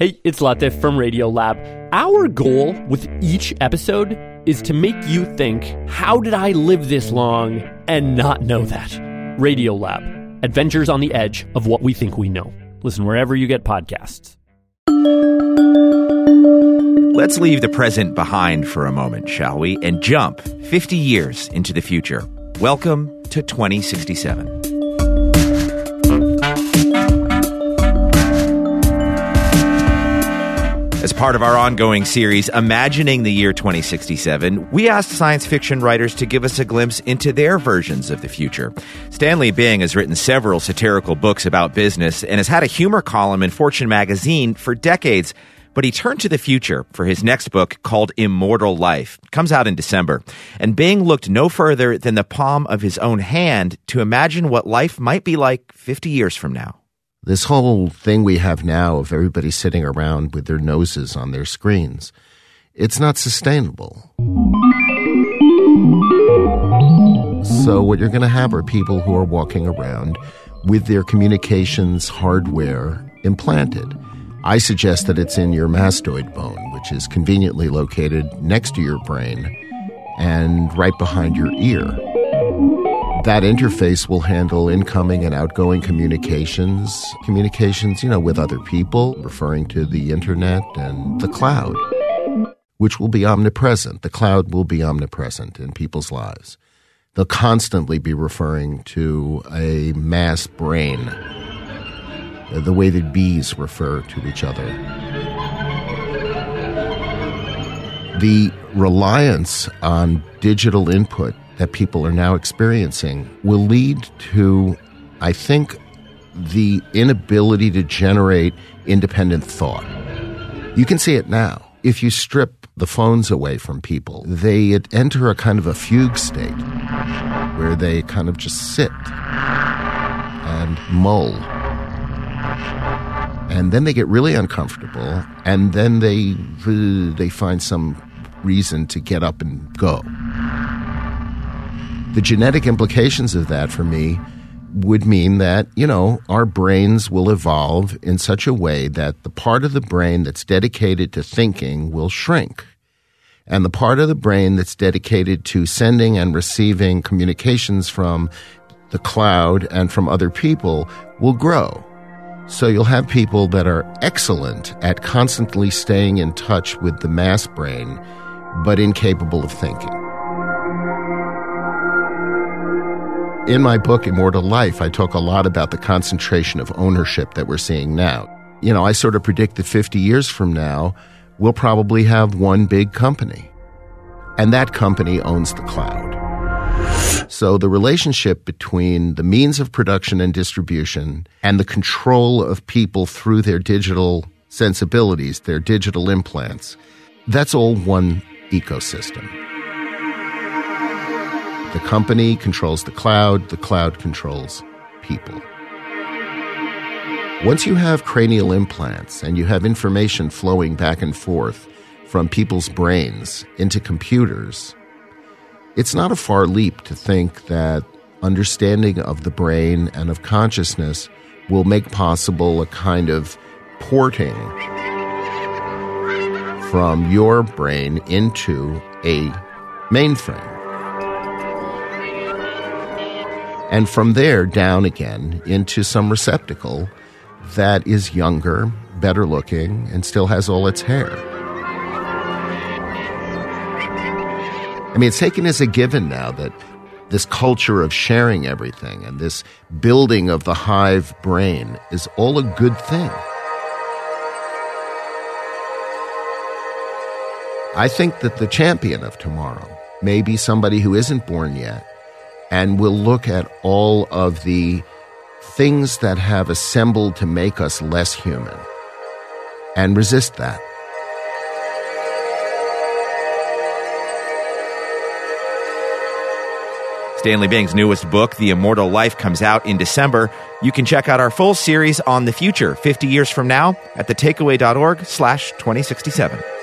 Hey, it's Latif from Radiolab. Our goal with each episode is to make you think, how did I live this long and not know that? Radiolab, adventures on the edge of what we think we know. Listen wherever you get podcasts. Let's leave the present behind for a moment, shall we? And jump 50 years into the future. Welcome to 2067. As part of our ongoing series, Imagining the Year 2067, we asked science fiction writers to give us a glimpse into their versions of the future. Stanley Bing has written several satirical books about business and has had a humor column in Fortune magazine for decades. But he turned to the future for his next book called Immortal Life. It comes out in December. And Bing looked no further than the palm of his own hand to imagine what life might be like 50 years from now. This whole thing we have now of everybody sitting around with their noses on their screens, it's not sustainable. So what you're going to have are people who are walking around with their communications hardware implanted. I suggest that it's in your mastoid bone, which is conveniently located next to your brain and right behind your ear. That interface will handle incoming and outgoing communications, with other people, referring to the internet and the cloud, which will be omnipresent. The cloud will be omnipresent in people's lives. They'll constantly be referring to a mass brain, the way that bees refer to each other. The reliance on digital input that people are now experiencing will lead to, I think, the inability to generate independent thought. You can see it now. If you strip the phones away from people, they enter a kind of a fugue state where they kind of just sit and mull. And then they get really uncomfortable, and then they find some reason to get up and go. The genetic implications of that for me would mean that, our brains will evolve in such a way that the part of the brain that's dedicated to thinking will shrink. And the part of the brain that's dedicated to sending and receiving communications from the cloud and from other people will grow. So you'll have people that are excellent at constantly staying in touch with the mass brain, but incapable of thinking. In my book, Immortal Life, I talk a lot about the concentration of ownership that we're seeing now. I sort of predict that 50 years from now, we'll probably have one big company. And that company owns the cloud. So the relationship between the means of production and distribution and the control of people through their digital sensibilities, their digital implants, that's all one ecosystem. The company controls the cloud controls people. Once you have cranial implants and you have information flowing back and forth from people's brains into computers, it's not a far leap to think that understanding of the brain and of consciousness will make possible a kind of porting from your brain into a mainframe. And from there down again into some receptacle that is younger, better looking, and still has all its hair. It's taken as a given now that this culture of sharing everything and this building of the hive brain is all a good thing. I think that the champion of tomorrow may be somebody who isn't born yet and will look at all of the things that have assembled to make us less human and resist that. Stanley Bing's newest book, The Immortal Life, comes out in December. You can check out our full series on the future, 50 years from now, at thetakeaway.org/2067.